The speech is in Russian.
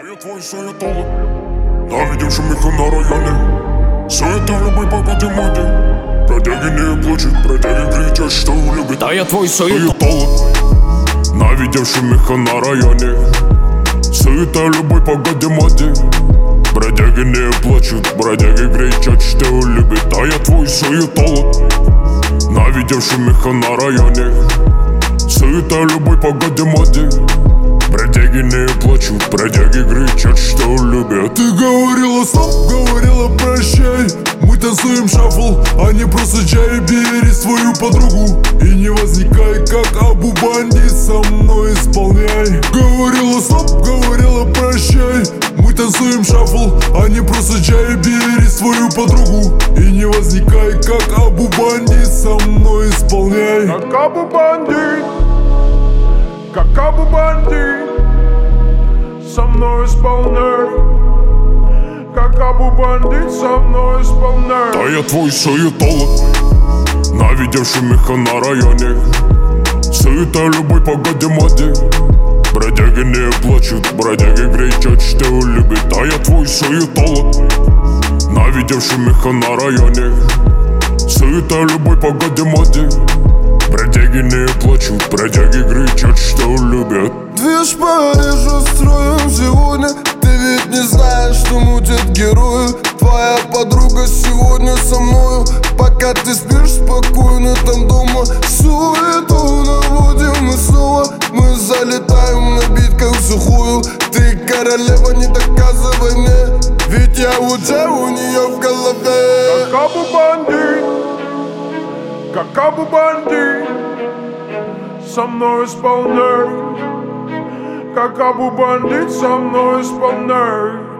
я твой суетолог, навидевший меха на районе. Суета в любой погоде моде. Бродяги не плачут, бродяги кричат, что любят. Да я твой суетолог, навидевший меха на районе. Суета в любой погоде моде. Бродяги не плачут, бродяги кричат, что любят. Да я твой суетолог, навидевший меха на районе. Суета в любой погоде моде. Бродяги не плачут, бродяги кричат, что любят. Ты говорила стоп, говорила прощай. Мы танцуем шафл, а не просто чай. Бери свою подругу и не возникай, как Абу Банди, со мной исполняй. Говорила стоп, говорила прощай. Мы танцуем шафл, а не просто чай. Бери свою подругу и не возникай, как Абу Банди, со мной исполняй. Как Абу Банди, как Абу Банди, со мной исполняй. Как Абу Банди, со мной исполняй. Да я твой суетолог, навидевший меха на районе. Суета в любой погоде моде. Бродяги не плачут, бродяги кричат, что любят. Да я твой суетолог, навидевший меха на районе. Суета в любой погоде моде. Бродяги не плачут, бродяги кричат, что любят. Движ Парижу строим сегодня. Ты ведь не знаешь, что мутят герои. Твоя подруга сегодня со мною. Пока ты спишь спокойно там дома. Суету наводим мы снова. Мы залетаем на битках в сухую. Ты королева, не доказывай мне, ведь я уже у нее в голове. Как Абу Банди, как Абу Банди, со мной исполняй. Как Абу Банди, со мной исполняй.